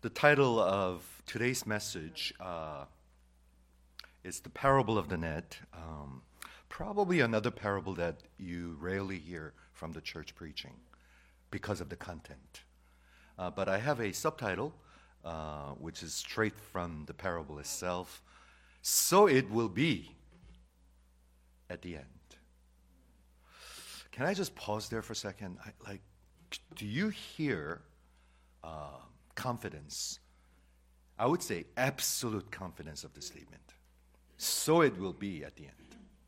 The title of today's message is The Parable of the Net. Probably another parable that you rarely hear from the church preaching because of the content. But I have a subtitle, which is straight from the parable itself. So it will be at the end. Can I just pause there for a second? Do you hear confidence? I would say absolute confidence of the statement. So it will be at the end.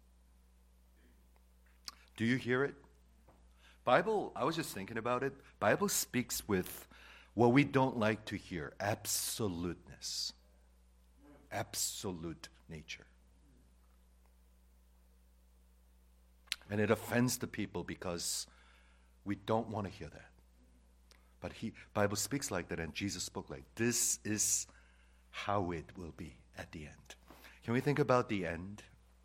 Do you hear it? Bible, I was just thinking about it. Bible speaks with what we don't like to hear, absoluteness. Absolute nature. And it offends the people because we don't want to hear that. But Bible speaks like that, and Jesus spoke like, this is how it will be at the end. Can we think about the end?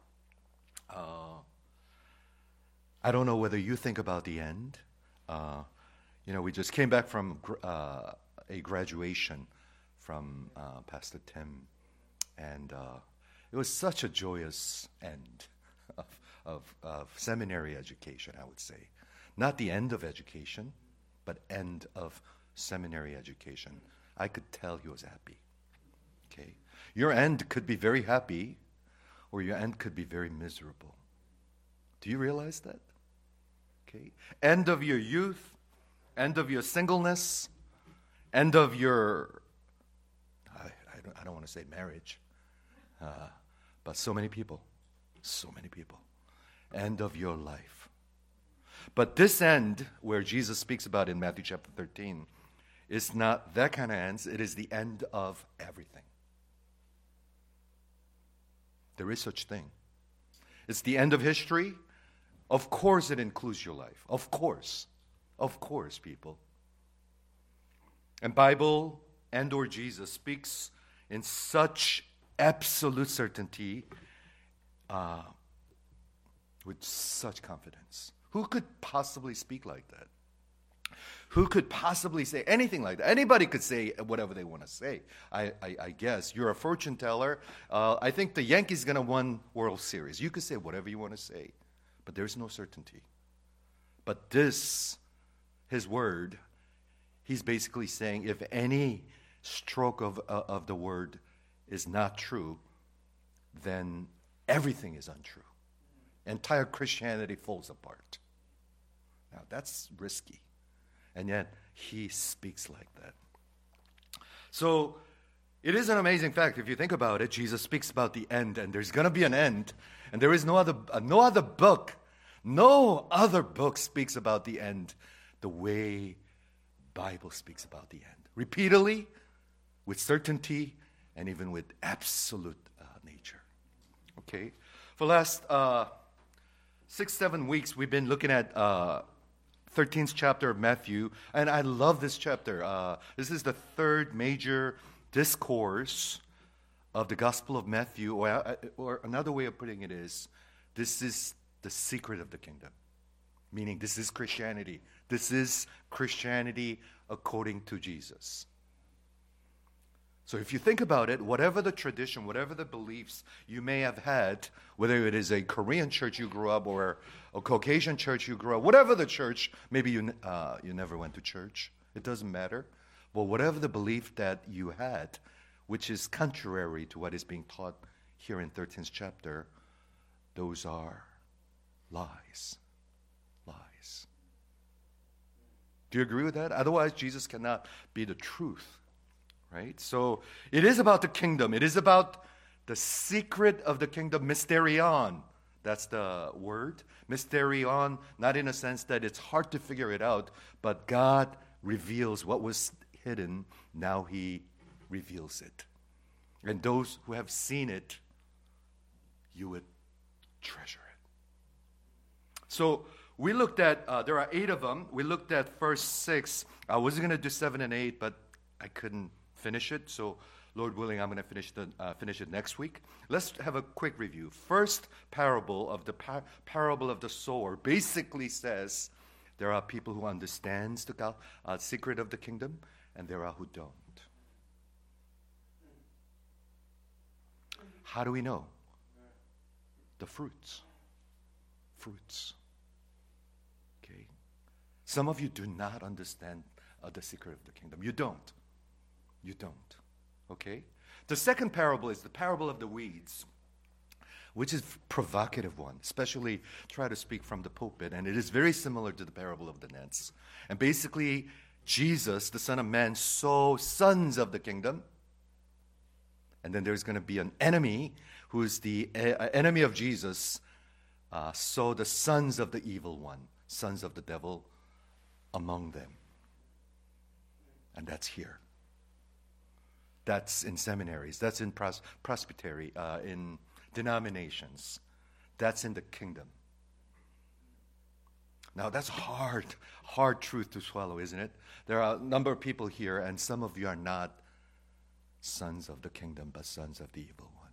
I don't know whether you think about the end. We just came back from a graduation from Pastor Tim, and it was such a joyous end of seminary education, I would say. Not the end of education, but end of seminary education. I could tell he was happy. Okay, your end could be very happy, or your end could be very miserable. Do you realize that? Okay, end of your youth, end of your singleness, end of your, I don't want to say marriage, but so many people, end of your life. But this end, where Jesus speaks about in Matthew chapter 13, is not that kind of end. It is the end of everything. There is such thing. It's the end of history. Of course it includes your life. Of course, people. And Bible and or Jesus speaks in such absolute certainty, with such confidence. Who could possibly speak like that? Who could possibly say anything like that? Anybody could say whatever they want to say. I guess you're a fortune teller. I think the Yankees going to win World Series. You could say whatever you want to say, but there's no certainty. But this, his word, he's basically saying if any stroke of the word is not true, then everything is untrue. Entire Christianity falls apart. Now that's risky. And yet he speaks like that. So it is an amazing fact. If you think about it, Jesus speaks about the end, and there's going to be an end. And there is no other book speaks about the end the way Bible speaks about the end. Repeatedly, with certainty, and even with absolute nature. Okay? For the last 6-7 weeks, we've been looking at 13th chapter of Matthew, and I love this chapter. This is the third major discourse of the Gospel of Matthew, or another way of putting it is, this is the secret of the kingdom, meaning this is Christianity. This is Christianity according to Jesus. So if you think about it, whatever the tradition, whatever the beliefs you may have had, whether it is a Korean church you grew up or a Caucasian church you grew up, whatever the church, maybe you never went to church, it doesn't matter. But whatever the belief that you had, which is contrary to what is being taught here in 13th chapter, those are lies. Lies. Do you agree with that? Otherwise, Jesus cannot be the truth. Right? So it is about the kingdom. It is about the secret of the kingdom, mysterion. That's the word. Mysterion, not in a sense that it's hard to figure it out, but God reveals what was hidden. Now he reveals it. And those who have seen it, you would treasure it. So we looked at, there are 8 of them. We looked at first 6. I was going to do 7 and 8, but I couldn't finish it, so Lord willing, I'm going to finish it next week. Let's have a quick review. First parable of the parable of the sower basically says there are people who understands the secret of the kingdom, and there are who don't. How do we know? The fruits. Fruits. Okay? Some of you do not understand the secret of the kingdom. You don't. You don't. Okay? The second parable is the parable of the weeds, which is a provocative one, especially try to speak from the pulpit, and it is very similar to the parable of the nets. And basically, Jesus, the Son of Man, saw sons of the kingdom, and then there's going to be an enemy who is the enemy of Jesus, saw the sons of the evil one, sons of the devil among them. And that's here. That's in seminaries. That's in presbytery, in denominations. That's in the kingdom. Now, that's hard truth to swallow, isn't it? There are a number of people here, and some of you are not sons of the kingdom, but sons of the evil one.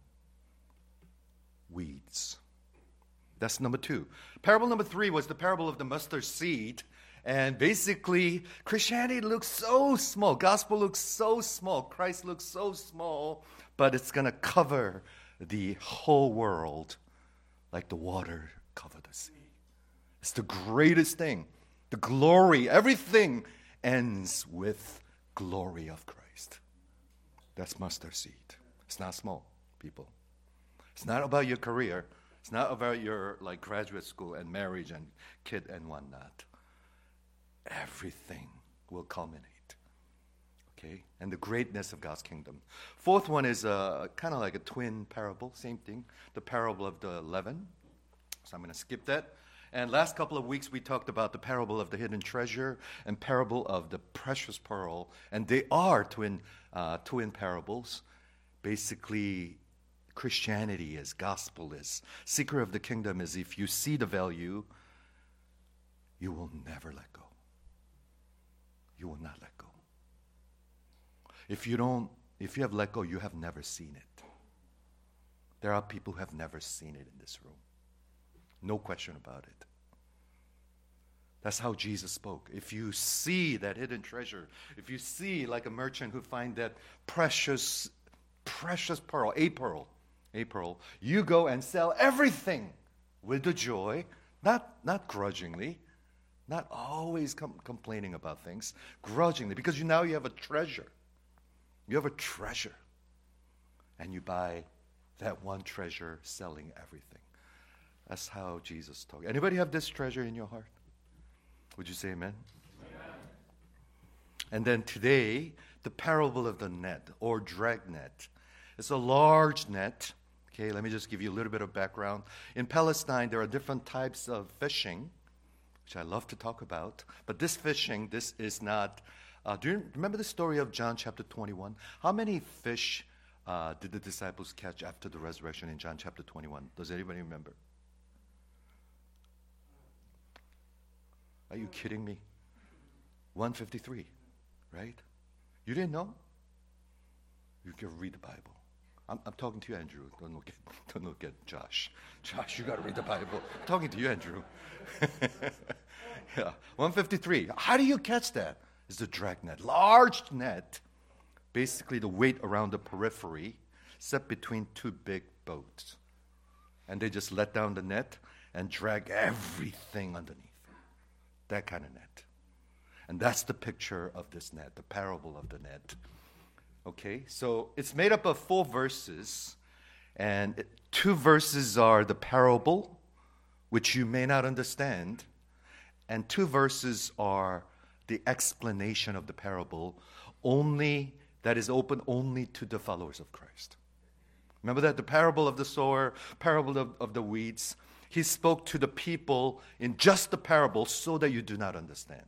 Weeds. That's number 2. Parable number 3 was the parable of the mustard seed. And basically, Christianity looks so small. Gospel looks so small. Christ looks so small. But it's going to cover the whole world like the water cover the sea. It's the greatest thing. The glory, everything ends with glory of Christ. That's mustard seed. It's not small, people. It's not about your career. It's not about your graduate school and marriage and kid and whatnot. Everything will culminate. Okay? And the greatness of God's kingdom. Fourth one is kind of like a twin parable, same thing. The parable of the leaven. So I'm going to skip that. And last couple of weeks we talked about the parable of the hidden treasure and parable of the precious pearl. And they are twin parables. Basically, Christianity is, gospel is. Secret of the kingdom is if you see the value, you will never let go. You will not let go. If you have let go, you have never seen it. There are people who have never seen it in this room. No question about it. That's how Jesus spoke. If you see that hidden treasure, if you see like a merchant who finds that precious pearl, a pearl, you go and sell everything with the joy, not grudgingly, not always complaining about things, grudgingly, because now you have a treasure. You have a treasure. And you buy that one treasure, selling everything. That's how Jesus talked. Anybody have this treasure in your heart? Would you say amen? Amen. And then today, the parable of the net or dragnet. It's a large net. Okay, let me just give you a little bit of background. In Palestine, there are different types of fishing, which I love to talk about. But this fishing, this is not... do you remember the story of John chapter 21? How many fish did the disciples catch after the resurrection in John chapter 21? Does anybody remember? Are you kidding me? 153, right? You didn't know? You can read the Bible. I'm talking to you, Andrew. Don't look at Josh. Josh, you got to read the Bible. I'm talking to you, Andrew. Yeah, 153. How do you catch that? It's the dragnet. Large net, basically the weight around the periphery, set between two big boats. And they just let down the net and drag everything underneath. That kind of net. And that's the picture of this net, the parable of the net. Okay, so it's made up of 4 verses, and 2 verses are the parable, which you may not understand, and 2 verses are the explanation of the parable, that is open only to the followers of Christ. Remember that? The parable of the sower, parable of the weeds. He spoke to the people in just the parable so that you do not understand.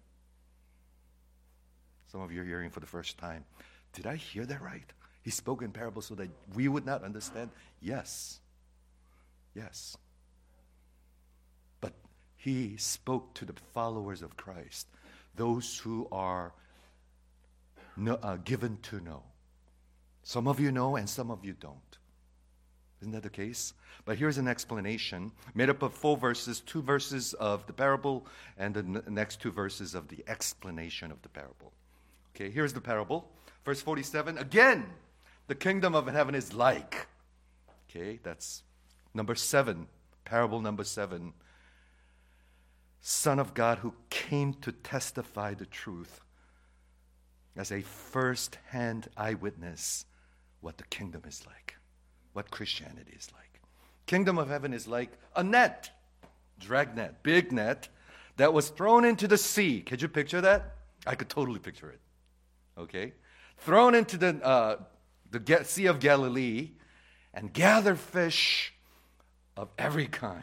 Some of you are hearing for the first time. Did I hear that right? He spoke in parables so that we would not understand? Yes. Yes. But he spoke to the followers of Christ, those who are given to know. Some of you know and some of you don't. Isn't that the case? But here's an explanation made up of 4 verses, 2 verses of the parable, and the next 2 verses of the explanation of the parable. Okay, here's the parable. Verse 47, again, the kingdom of heaven is like. Okay, that's number 7, parable number 7. Son of God who came to testify the truth as a first-hand eyewitness what the kingdom is like, what Christianity is like. Kingdom of heaven is like a net, dragnet, big net, that was thrown into the sea. Could you picture that? I could totally picture it. Okay? Thrown into the Sea of Galilee and gather fish of every kind.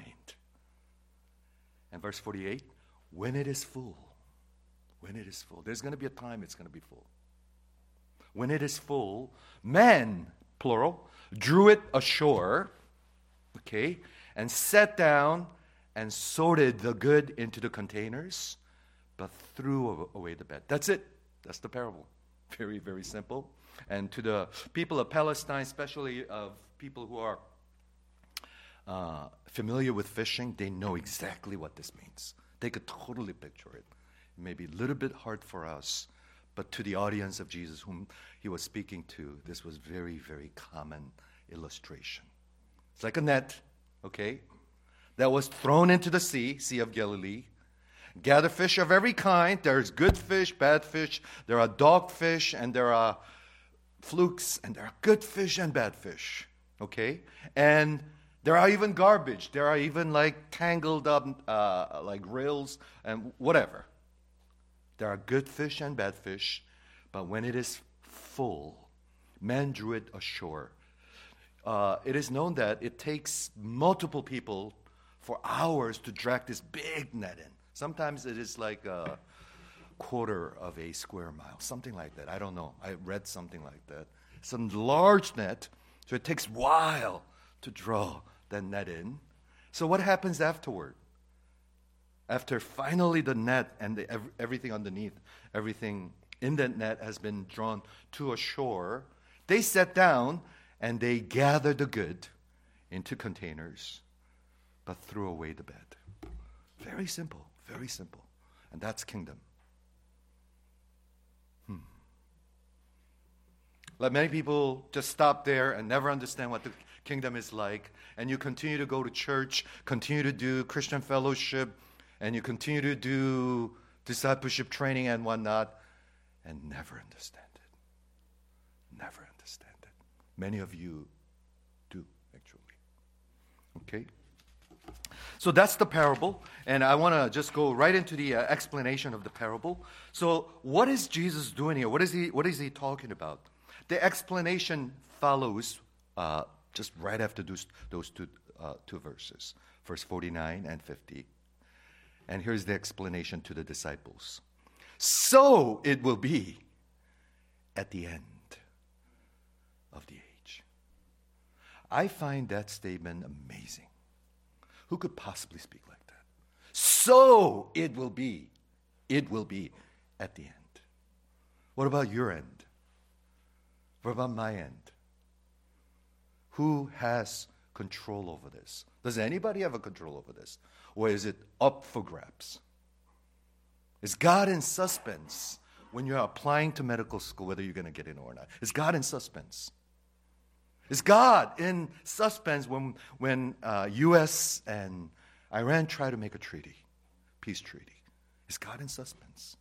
And verse 48, when it is full, there's going to be a time it's going to be full. When it is full, men, plural, drew it ashore, okay, and sat down and sorted the good into the containers, but threw away the bad. That's it. That's the parable. Very, very simple. And to the people of Palestine, especially of people who are familiar with fishing, they know exactly what this means. They could totally picture it. It may be a little bit hard for us, but to the audience of Jesus whom he was speaking to, this was very, very common illustration. It's like a net, okay, that was thrown into the Sea of Galilee. Gather fish of every kind. There's good fish, bad fish. There are dogfish, and there are flukes, and there are good fish and bad fish, okay? And there are even garbage. There are even like tangled up like rails and whatever. There are good fish and bad fish, but when it is full, men drew it ashore. It is known that it takes multiple people for hours to drag this big net in. Sometimes it is like a quarter of a square mile, something like that. I don't know. I read something like that. It's a large net, so it takes a while to draw that net in. So what happens afterward? After finally the net and everything underneath, everything in that net has been drawn to a shore, they sat down and they gathered the good into containers, but threw away the bad. Very simple, very simple. And that's kingdom. Like many people just stop there and never understand what the kingdom is like, and you continue to go to church, continue to do Christian fellowship, and you continue to do discipleship training and whatnot, and never understand it. Never understand it. Many of you do, actually. Okay? So that's the parable, and I want to just go right into the explanation of the parable. So what is Jesus doing here? What is he talking about? The explanation follows just right after those two verses, verse 49 and 50. And here's the explanation to the disciples. So it will be at the end of the age. I find that statement amazing. Who could possibly speak like that? So it will be at the end. What about your end? What about my end? Who has control over this? Does anybody have a control over this? Or is it up for grabs? Is God in suspense when you're applying to medical school, whether you're going to get in or not? Is God in suspense? Is God in suspense when U.S. and Iran try to make a treaty, peace treaty? Is God in suspense?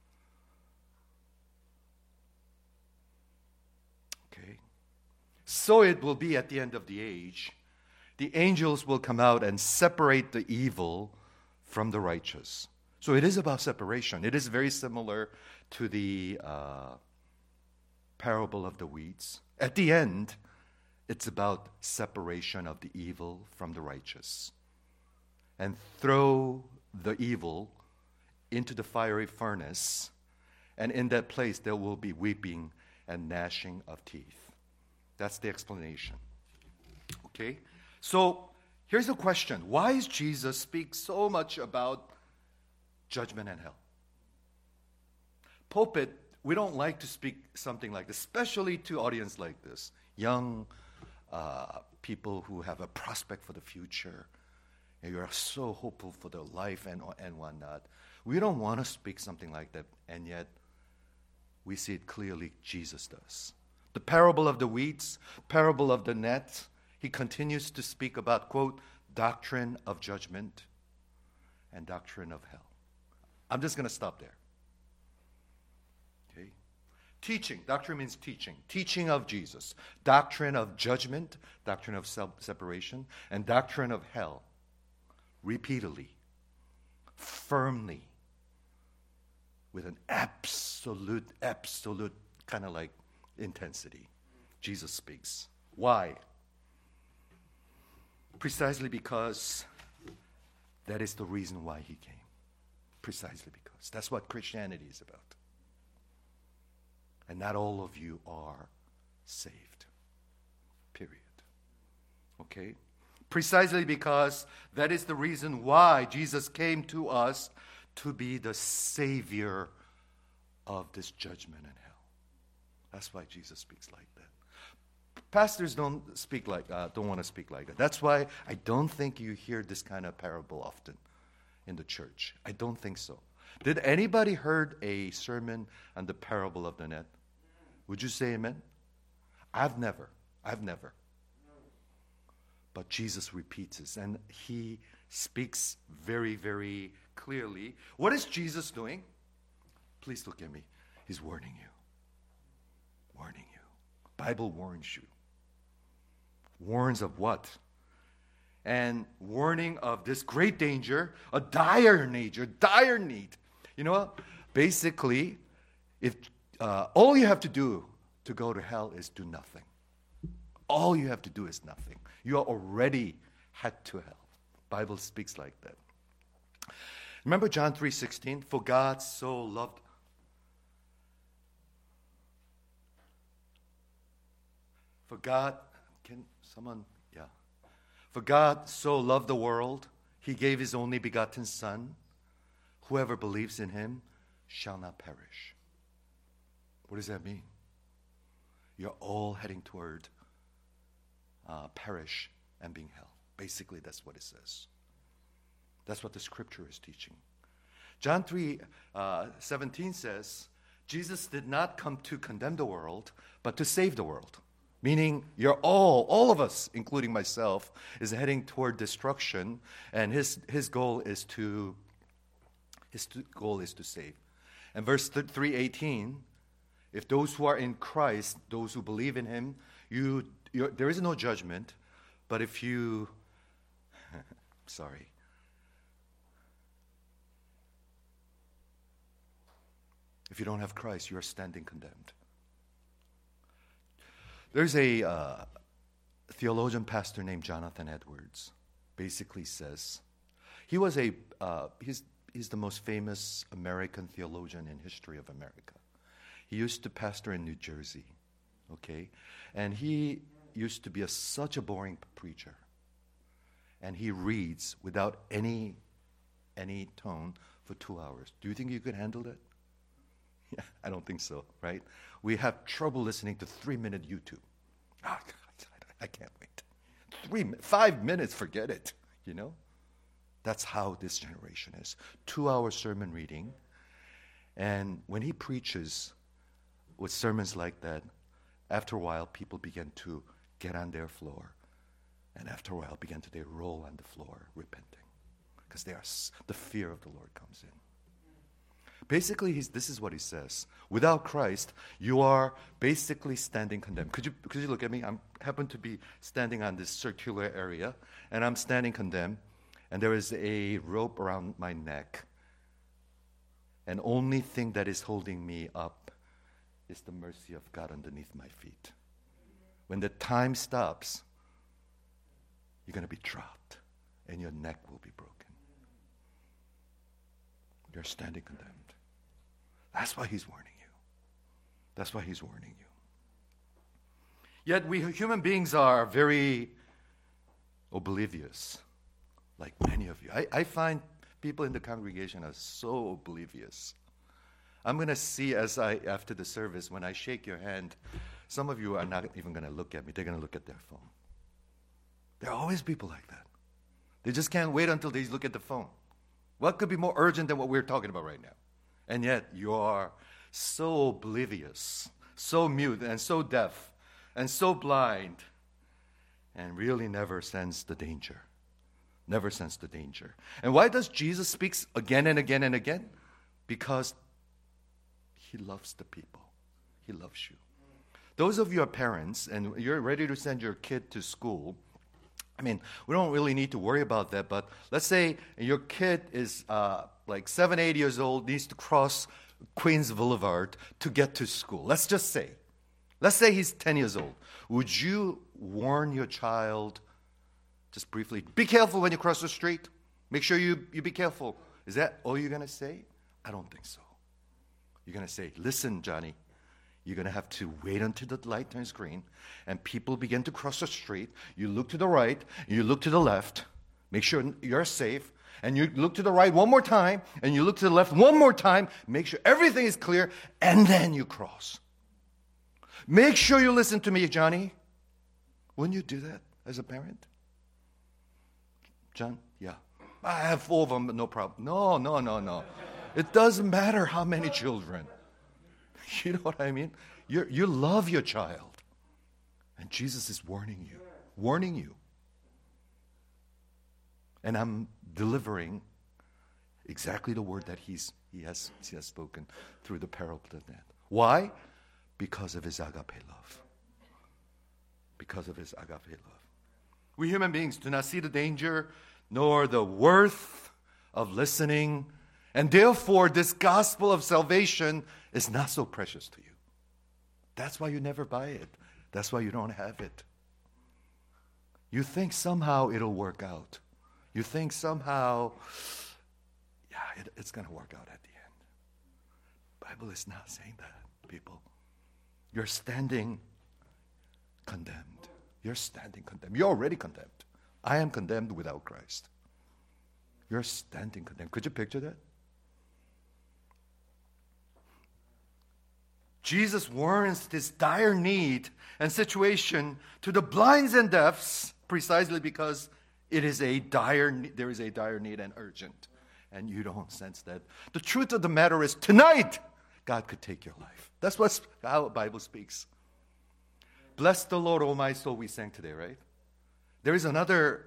Okay. So it will be at the end of the age. The angels will come out and separate the evil from the righteous. So it is about separation. It is very similar to the parable of the weeds. At the end, it's about separation of the evil from the righteous. And throw the evil into the fiery furnace, and in that place there will be weeping and gnashing of teeth. That's the explanation. Okay? So here's the question. Why does Jesus speak so much about judgment and hell? Pulpit, we don't like to speak something like this, especially to audience like this. Young people who have a prospect for the future, and you are so hopeful for their life and whatnot. We don't want to speak something like that, and yet we see it clearly Jesus does. The parable of the weeds, parable of the net, he continues to speak about, quote, doctrine of judgment and doctrine of hell. I'm just going to stop there. Okay? Teaching. Doctrine means teaching. Teaching of Jesus. Doctrine of judgment, doctrine of separation, and doctrine of hell. Repeatedly, firmly, with an absolute kind of like intensity. Jesus speaks. Why? Precisely because that is the reason why he came. Precisely because. That's what Christianity is about. And not all of you are saved. Period. Okay? Precisely because that is the reason why Jesus came to us, to be the Savior of this judgment and hell. That's why Jesus speaks like that. Pastors don't want to speak like that. That's why I don't think you hear this kind of parable often in the church. I don't think so. Did anybody heard a sermon on the parable of the net? Would you say amen? I've never. But Jesus repeats this, and he speaks very, very clearly. What is Jesus doing? Please look at me. He's warning you. Warning you. Bible warns you. Warns of what? And warning of this great danger, a dire need. You know what? Basically, if all you have to do to go to hell is do nothing. All you have to do is nothing. You are already headed to hell. Bible speaks like that. Remember John 3:16? For God so loved. For God so loved the world, he gave his only begotten Son. Whoever believes in him shall not perish. What does that mean? You're all heading toward perish and being hell. Basically, that's what it says. That's what the scripture is teaching. John 3:17 says, Jesus did not come to condemn the world, but to save the world. Meaning, you're all of us, including myself, is heading toward destruction, and his goal is to save. And verse 3:18, if those who are in Christ, those who believe in him, there is no judgment, but if you, if you don't have Christ, you are standing condemned. There's a theologian pastor named Jonathan Edwards. Basically says he was he's the most famous American theologian in history of America. He used to pastor in New Jersey, okay, and he used to be such a boring preacher, and he reads without any tone for 2 hours. Do you think you could handle that? Yeah, I don't think so, right? We have trouble listening to 3-minute YouTube. I can't wait. 5 minutes, forget it, you know? That's how this generation is. 2-hour sermon reading. And when he preaches with sermons like that, after a while, people begin to get on their floor. And after a while, begin to roll on the floor, repenting. Because the fear of the Lord comes in. Basically, this is what he says. Without Christ, you are basically standing condemned. Could you look at me? I happen to be standing on this circular area, and I'm standing condemned, and there is a rope around my neck. And only thing that is holding me up is the mercy of God underneath my feet. When the time stops, you're going to be dropped, and your neck will be broken. You're standing condemned. That's why he's warning you. That's why he's warning you. Yet we human beings are very oblivious, like many of you. I find people in the congregation are so oblivious. I'm going to see after the service, when I shake your hand, some of you are not even going to look at me. They're going to look at their phone. There are always people like that. They just can't wait until they look at the phone. What could be more urgent than what we're talking about right now? And yet you are so oblivious, so mute, and so deaf, and so blind. and really never sense the danger. Never sense the danger. And why does Jesus speak again and again and again? Because he loves the people. He loves you. Those of you are parents and you're ready to send your kid to school, I mean, we don't really need to worry about that, but let's say your kid is like 7, 8 years old, needs to cross Queens Boulevard to get to school. Let's just say. Let's say he's 10 years old. Would you warn your child just briefly, be careful when you cross the street? Make sure you be careful. Is that all you're going to say? I don't think so. You're going to say, listen, Johnny, you're going to have to wait until the light turns green and people begin to cross the street. You look to the right, you look to the left, make sure you're safe, and you look to the right one more time, and you look to the left one more time, make sure everything is clear, and then you cross. Make sure you listen to me, Johnny. Wouldn't you do that as a parent? John? Yeah. I have 4 of them, but no problem. No. It doesn't matter how many children. You know what I mean? You love your child. And Jesus is warning you. And I'm delivering exactly the word that he has spoken through the parable of the net. Why? Because of his agape love. Because of his agape love. We human beings do not see the danger nor the worth of listening, and therefore this gospel of salvation is not so precious to you. That's why you never buy it. That's why you don't have it. You think somehow it'll work out. You think somehow, it's going to work out at the end. The Bible is not saying that, people. You're standing condemned. You're standing condemned. You're already condemned. I am condemned without Christ. You're standing condemned. Could you picture that? Jesus warns this dire need and situation to the blinds and deafs precisely because there is a dire need and urgent. And you don't sense that. The truth of the matter is tonight, God could take your life. That's how the Bible speaks. Bless the Lord, O my soul, we sang today, right? There is another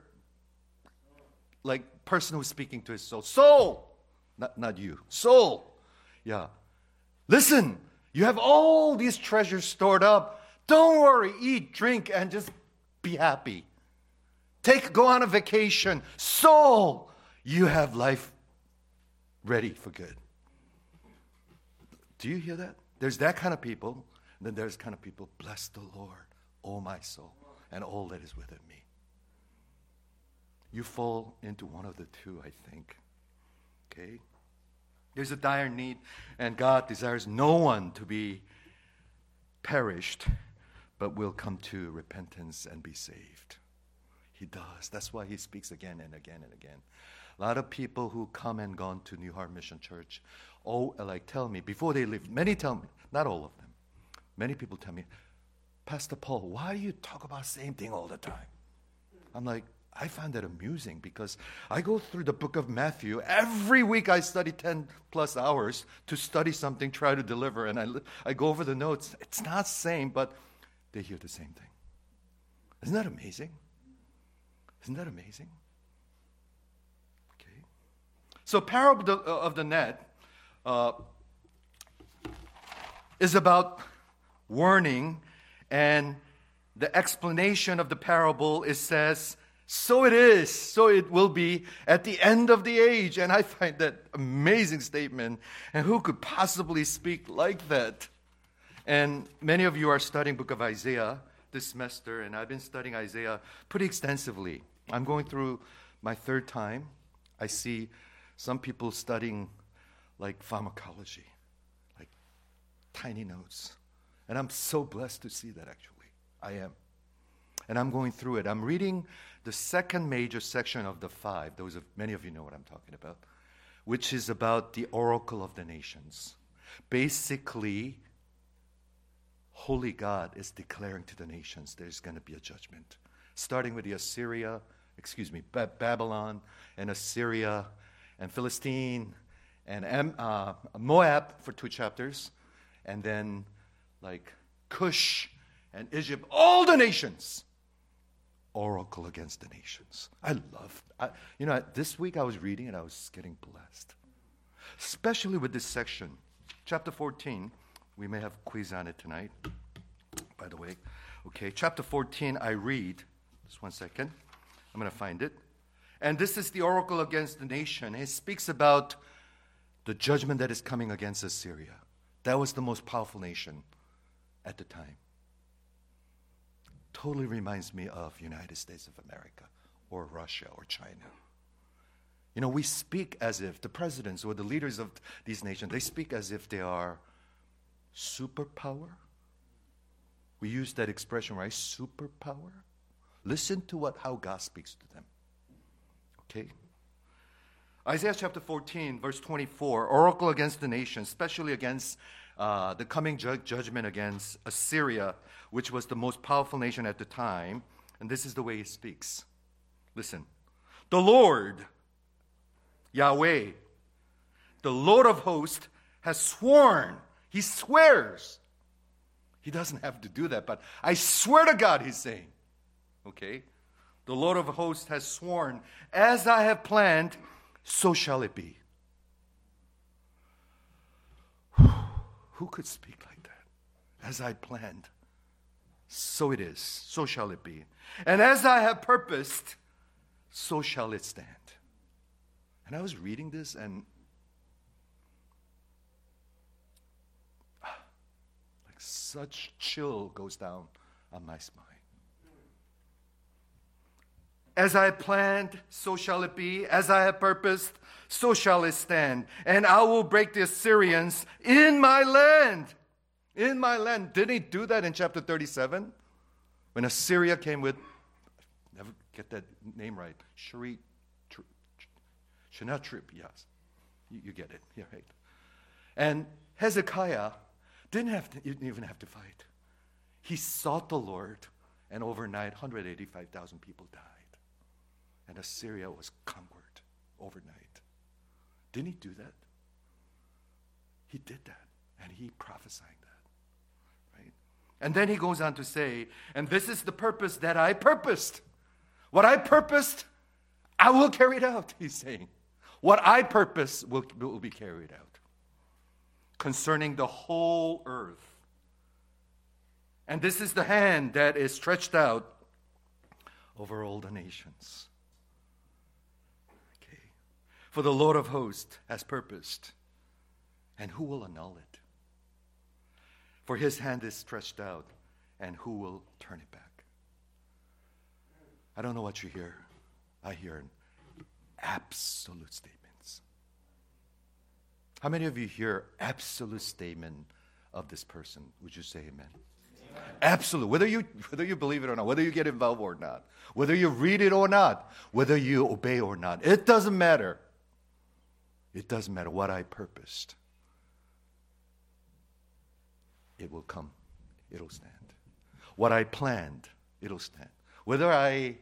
person who's speaking to his soul. Soul! Not you. Soul! Yeah. Listen, you have all these treasures stored up. Don't worry, eat, drink, and just be happy. Go on a vacation. Soul! You have life ready for good. Do you hear that? There's that kind of people. And then there's kind of people, bless the Lord, O my soul, and all that is within me. You fall into one of the two, I think. Okay? There's a dire need, and God desires no one to be perished, but will come to repentance and be saved. He does. That's why he speaks again and again and again. A lot of people who come and gone to New Heart Mission Church, tell me, before they leave, many tell me, not all of them, many people tell me, Pastor Paul, why do you talk about the same thing all the time? I'm like, I find that amusing because I go through the book of Matthew. Every week I study 10 plus hours to study something, try to deliver, and I go over the notes. It's not the same, but they hear the same thing. Isn't that amazing? Isn't that amazing? Okay. So parable of the net is about warning, and the explanation of the parable says, so it is, so it will be at the end of the age. And I find that amazing statement. And who could possibly speak like that? And many of you are studying book of Isaiah this semester, and I've been studying Isaiah pretty extensively. I'm going through my 3rd time. I see some people studying like pharmacology, like tiny notes. And I'm so blessed to see that, actually. I am. And I'm going through it. I'm reading the second major section of the 5. Many of you know what I'm talking about, which is about the oracle of the nations. Basically, Holy God is declaring to the nations there's going to be a judgment, starting with the Babylon and Assyria and Philistine and Moab for 2 chapters, and then like Cush and Egypt, all the nations oracle against the nations. This week I was reading and I was getting blessed. Especially with this section. Chapter 14, we may have a quiz on it tonight, by the way. Okay, chapter 14, I read, just one second, I'm going to find it. And this is the oracle against the nation. It speaks about the judgment that is coming against Assyria. That was the most powerful nation at the time. Totally reminds me of United States of America or Russia or China. We speak as if the presidents or the leaders of these nations, they speak as if they are superpower. We use that expression, right? Superpower. Listen to how God speaks to them. Okay? Isaiah chapter 14, verse 24, oracle against the nation, especially against the coming judgment against Assyria, which was the most powerful nation at the time. And this is the way he speaks. Listen. The Lord, Yahweh, the Lord of hosts, has sworn. He swears. He doesn't have to do that, but I swear to God, he's saying. Okay? The Lord of hosts has sworn, as I have planned, so shall it be. Who could speak like that? As I planned, so it is, so shall it be. And as I have purposed, so shall it stand. And I was reading this and like such chill goes down on my spine. As I planned, so shall it be. As I have purposed, so shall it stand. And I will break the Assyrians in my land. In my land. Didn't he do that in chapter 37? When Assyria came with, never get that name right, Sennacherib, yes. You get it. Yeah, right. And Hezekiah didn't even have to fight. He sought the Lord, and overnight, 185,000 people died. And Assyria was conquered overnight. Didn't he do that? He did that, and he prophesied that, right? And then he goes on to say, and this is the purpose that I purposed. What I purposed, I will carry it out, he's saying. What I purpose will be carried out concerning the whole earth. And this is the hand that is stretched out over all the nations. Okay. For the Lord of hosts has purposed, and who will annul it? For his hand is stretched out, and who will turn it back? I don't know what you hear. I hear absolute statements. How many of you hear absolute statement of this person? Would you say amen? Amen. Absolute. Whether you believe it or not, whether you get involved or not, whether you read it or not, whether you obey or not, it doesn't matter. It doesn't matter what I purposed. It will come. It'll stand. What I planned, it'll stand. Whether I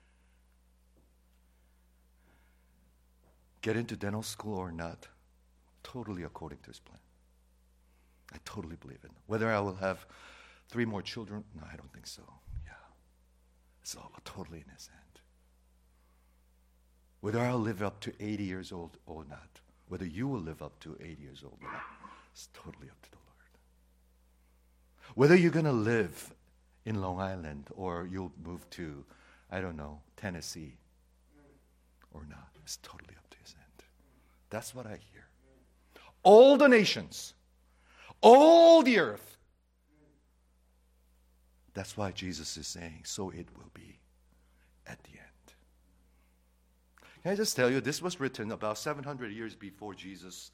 get into dental school or not, totally according to his plan. I totally believe it. Whether I will have 3 more children, no, I don't think so. Yeah. It's all totally in his hand. Whether I'll live up to 80 years old or not, whether you will live up to 80 years old or not, it's totally up to the Lord. Whether you're going to live in Long Island or you'll move to, I don't know, Tennessee or not, it's totally up to his hand. That's what I hear. All the nations, all the earth. That's why Jesus is saying, so it will be at the end. Can I just tell you, this was written about 700 years before Jesus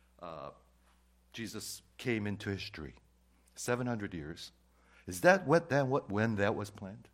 came into history. 700 years. Is that when that was planned?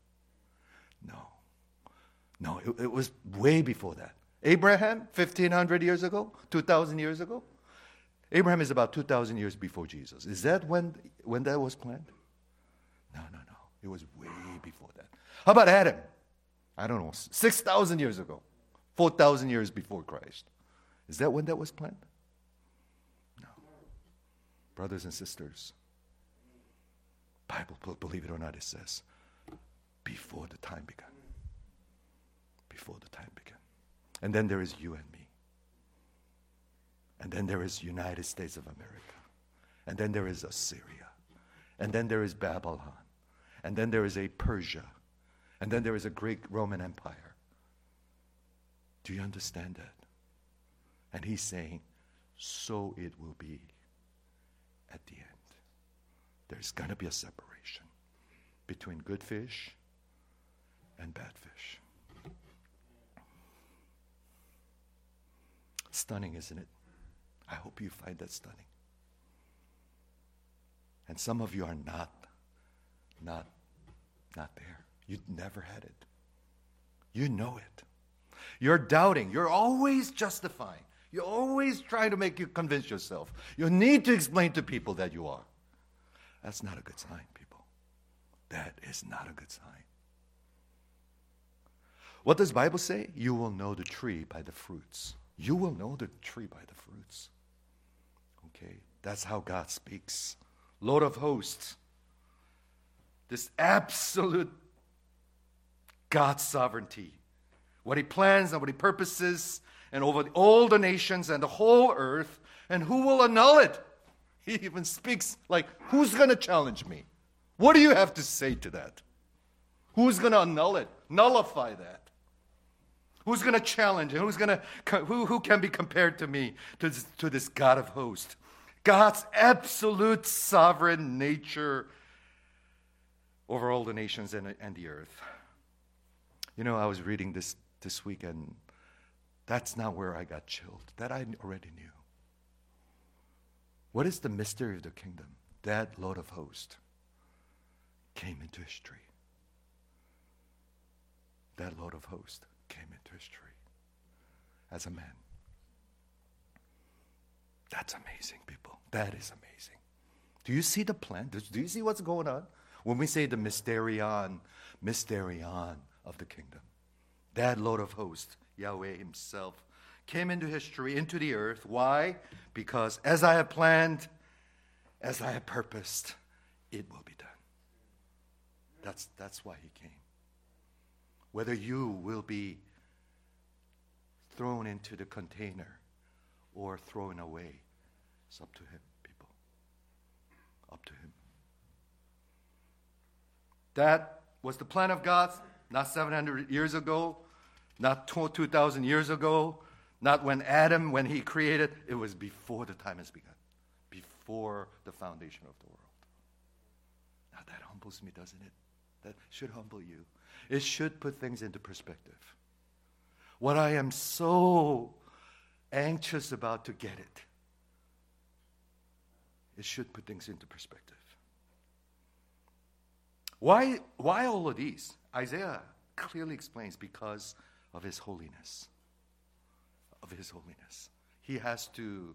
No, it was way before that. Abraham, 1,500 years ago, 2,000 years ago. Abraham is about 2,000 years before Jesus. Is that when that was planned? No. It was way before that. How about Adam? I don't know, 6,000 years ago, 4,000 years before Christ. Is that when that was planned? No. Brothers and sisters, Bible, believe it or not, it says, before the time began. before the time began. And then there is you and me. And then there is United States of America. And then there is Assyria. And then there is Babylon. And then there is a Persia. And then there is a Greek Roman Empire. Do you understand that? And he's saying, so it will be at the end. There's going to be a separation between good fish and bad fish. Stunning, isn't it? I hope you find that stunning. And some of you are not there. You never had it. You know it. You're doubting. You're always justifying. You're always trying to make you convince yourself. You need to explain to people that you are. That's not a good sign, people. That is not a good sign. What does the Bible say? You will know the tree by the fruits. You will know the tree by the fruits. Okay? That's how God speaks. Lord of hosts. This absolute God's sovereignty. What he plans and what he purposes, and over all the nations and the whole earth, and who will annul it? He even speaks like, who's going to challenge me? What do you have to say to that? Who's going to annul it? Nullify that? Who's going to challenge it? Who can be compared to me, to this God of hosts? God's absolute sovereign nature over all the nations and the earth. You know, I was reading this week, and that's not where I got chilled. That I already knew. What is the mystery of the kingdom? That Lord of hosts came into history. That Lord of hosts came into history as a man. That's amazing, people. That is amazing. Do you see the plan? Do you see what's going on? When we say the mysterion of the kingdom, that Lord of hosts, Yahweh himself, came into history, into the earth. Why? Because as I have planned, as I have purposed, it will be done. That's why he came. Whether you will be thrown into the container or thrown away, it's up to him, people. Up to him. That was the plan of God, not 700 years ago, not 2,000 years ago, not when he created. It was before the time has begun, before the foundation of the world. Now that humbles me, doesn't it? That should humble you. It should put things into perspective. What I am so anxious about to get it, it should put things into perspective. Why all of these? Isaiah clearly explains, because of his holiness. Of his holiness. He has to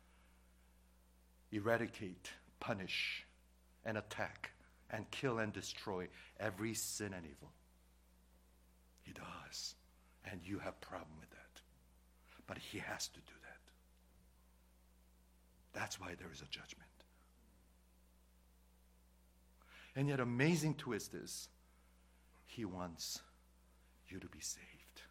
eradicate, punish, and attack, and kill and destroy every sin and evil. He does. And you have a problem with that. But he has to do that. That's why there is a judgment. And yet, amazing twist is, he wants you to be saved.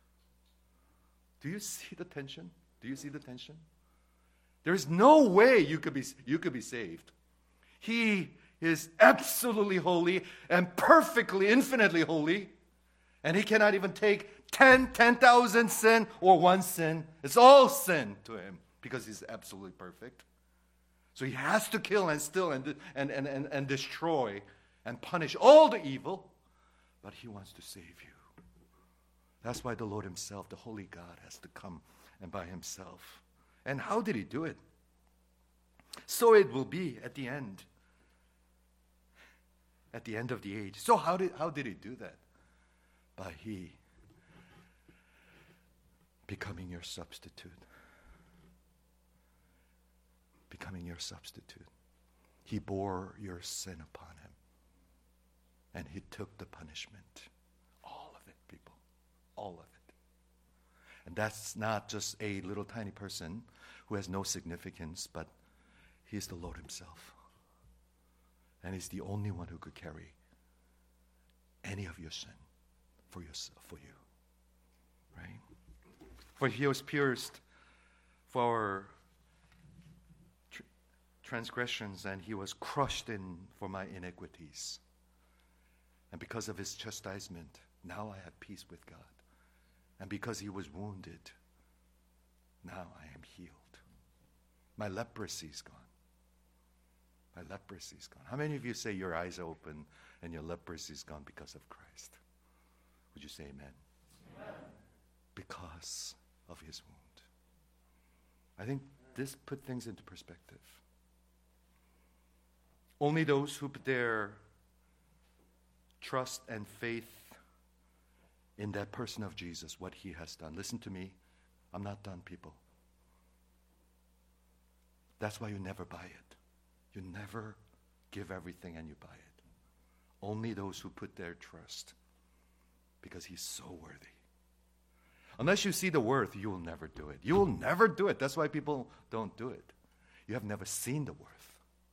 Do you see the tension? Do you see the tension? There is no way you could be saved. He is absolutely holy and perfectly, infinitely holy. And he cannot even take 10,000 sin or one sin. It's all sin to him because he's absolutely perfect. So he has to kill and steal and destroy and punish all the evil, but he wants to save you. That's why the Lord himself, the holy God, has to come and by himself. And how did he do it? So it will be at the end of the age. So how did he do that? By he becoming your substitute. Becoming your substitute. He bore your sin upon him. And he took the punishment. All of it, people. All of it. And that's not just a little tiny person who has no significance, but he's the Lord himself. And he's the only one who could carry any of your sin for yourself, for you. Right? For he was pierced for our transgressions, and he was crushed in for my iniquities. And because of his chastisement, now I have peace with God. And because he was wounded, now I am healed. My leprosy is gone. My leprosy is gone. How many of you say your eyes are open and your leprosy is gone because of Christ? Would you say amen? Amen. Because of his wound. I think this put things into perspective. Only those who put their trust and faith in that person of Jesus, what he has done. Listen to me. I'm not done, people. That's why you never buy it. You never give everything and you buy it. Only those who put their trust, because he's so worthy. Unless you see the worth, you will never do it. You will never do it. That's why people don't do it. You have never seen the worth.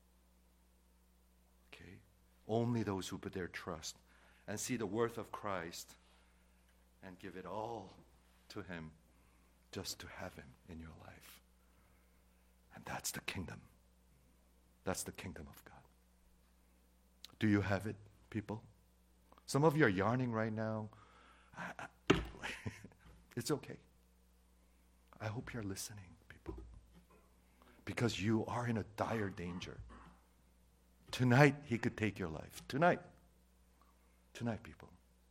Okay? Only those who put their trust and see the worth of Christ and give it all to him just to have him in your life. And that's the kingdom. That's the kingdom of God. Do you have it, people? Some of you are yarning right now. It's okay. I hope you're listening, people. Because you are in a dire danger. Tonight, he could take your life. Tonight. Tonight, people.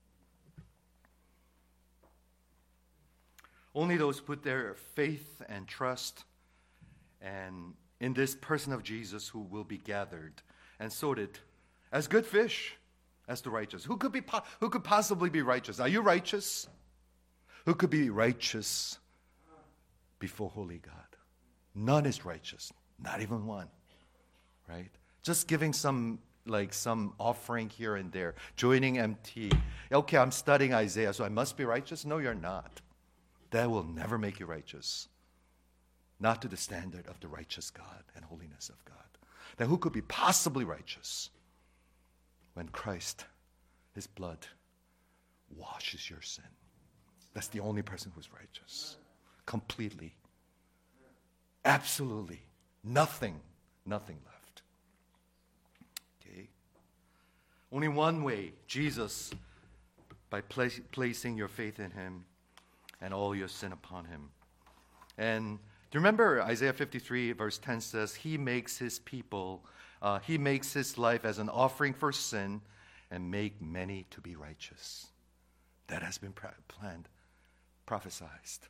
Only those put their faith and trust and in this person of Jesus who will be gathered and sorted as good fish as the righteous. Who could possibly be righteous? Are you righteous? Who could be righteous before holy God? None is righteous, not even one. Right? Just giving some offering here and there, joining MT. Okay, I'm studying Isaiah, so I must be righteous. No, you're not. That will never make you righteous. Not to the standard of the righteous God and holiness of God. Then who could be possibly righteous when Christ, his blood, washes your sin? That's the only person who's righteous. Completely. Absolutely. Nothing left. Okay? Only one way, Jesus, by placing your faith in him and all your sin upon him. And do you remember Isaiah 53 verse 10 says, he makes his people, he makes his life as an offering for sin and make many to be righteous. That has been planned, prophesied.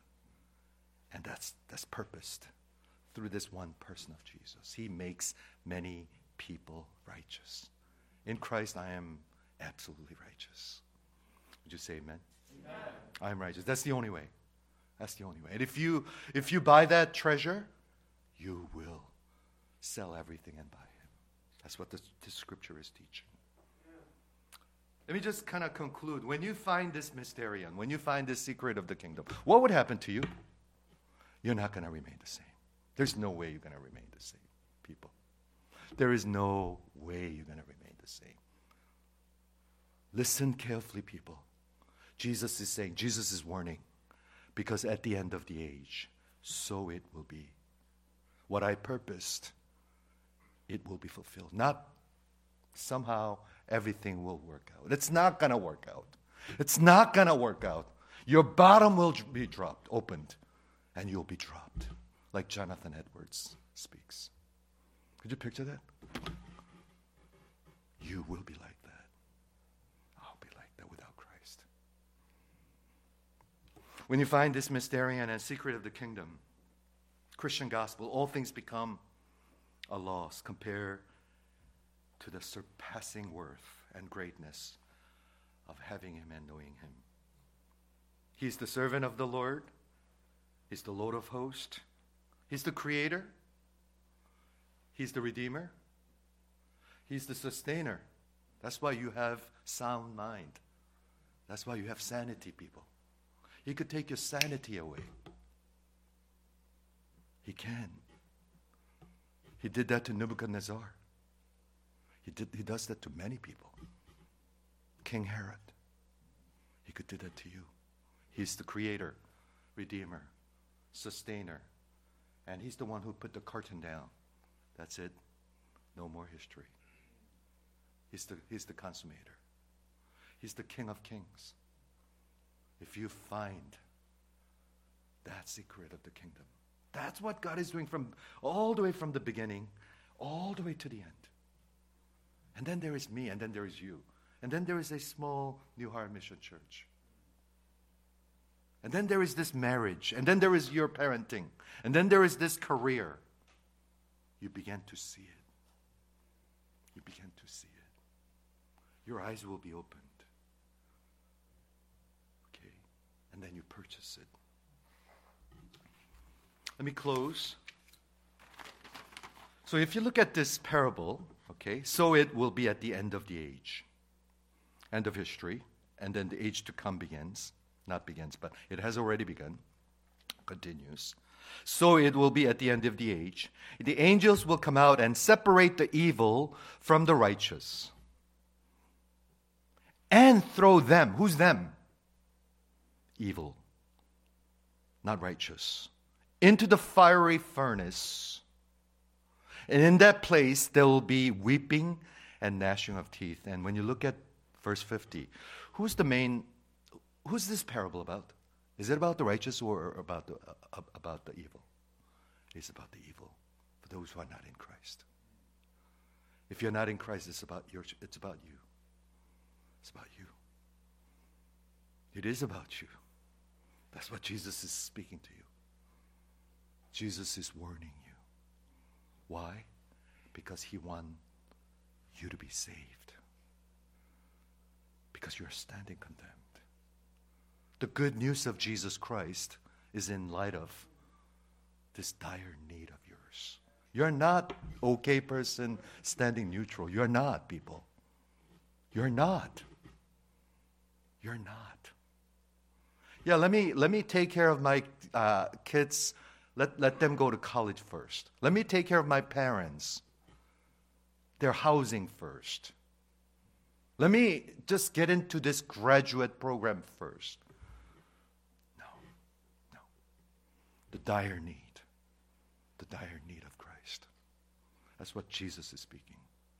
And that's purposed through this one person of Jesus. He makes many people righteous. In Christ, I am absolutely righteous. Would you say amen? Amen. I am righteous. That's the only way. That's the only way. And if you buy that treasure, you will sell everything and buy it. That's what this scripture is teaching. Let me just kind of conclude. When you find this mysterion, when you find this secret of the kingdom, what would happen to you? You're not going to remain the same. There's no way you're going to remain the same, people. There is no way you're going to remain the same. Listen carefully, people. Jesus is saying, Jesus is warning, because at the end of the age, so it will be. What I purposed, it will be fulfilled. Not somehow everything will work out. It's not going to work out. It's not going to work out. Your bottom will be dropped, opened, and you'll be dropped, like Jonathan Edwards speaks. Could you picture that? You will be like that. I'll be like that without Christ. When you find this mysterion and secret of the kingdom, Christian gospel, all things become a loss compared to the surpassing worth and greatness of having him and knowing him. He's the servant of the Lord. He's the Lord of hosts. He's the creator. He's the redeemer. He's the sustainer. That's why you have sound mind. That's why you have sanity, people. He could take your sanity away. He can. He did that to Nebuchadnezzar. He does that to many people. King Herod. He could do that to you. He's the creator, redeemer, sustainer. And he's the one who put the curtain down. That's it. No more history. He's the consummator. He's the King of Kings. If you find that secret of the kingdom, that's what God is doing from all the way from the beginning, all the way to the end. And then there is me, and then there is you. And then there is a small New Heart Mission Church. And then there is this marriage. And then there is your parenting. And then there is this career. You begin to see it. You begin to see it. Your eyes will be opened. Okay? And then you purchase it. Let me close. So if you look at this parable, okay, so it will be at the end of the age, end of history, and then the age to come begins. Not begins, but it has already begun. Continues. So it will be at the end of the age. The angels will come out and separate the evil from the righteous. And throw them. Who's them? Evil. Not righteous. Into the fiery furnace. And in that place there will be weeping and gnashing of teeth. And when you look at verse 50, who's this parable about? Is it about the righteous or about the evil? It's about the evil for those who are not in Christ. If you're not in Christ, it's about you. It's about you. It is about you. That's what Jesus is speaking to you. Jesus is warning you. Why? Because he wants you to be saved. Because you're standing condemned. The good news of Jesus Christ is in light of this dire need of yours. You're not okay person standing neutral. You're not, people. You're not. You're not. Yeah, let me take care of my kids. Let them go to college first. Let me take care of my parents. Their housing first. Let me just get into this graduate program first. No. The dire need of Christ. That's what Jesus is speaking.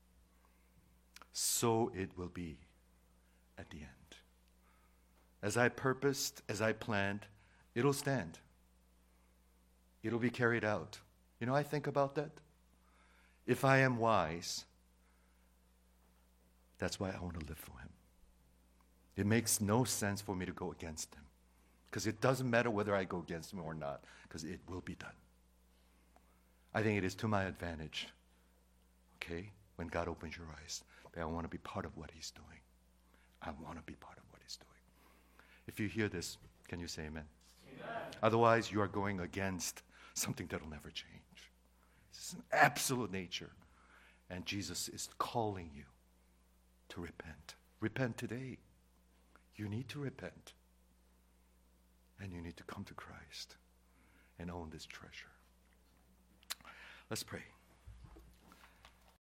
So it will be at the end. As I purposed, as I planned, it'll stand. It'll be carried out. You know, I think about that. If I am wise, that's why I want to live for him. It makes no sense for me to go against him. Because it doesn't matter whether I go against him or not, because it will be done. I think it is to my advantage, okay, when God opens your eyes, that I want to be part of what he's doing. I want to be part of what he's doing. If you hear this, can you say amen? Amen. Otherwise, you are going against something that will never change. It's an absolute nature. And Jesus is calling you to repent. Repent today. You need to repent. And you need to come to Christ and own this treasure. Let's pray.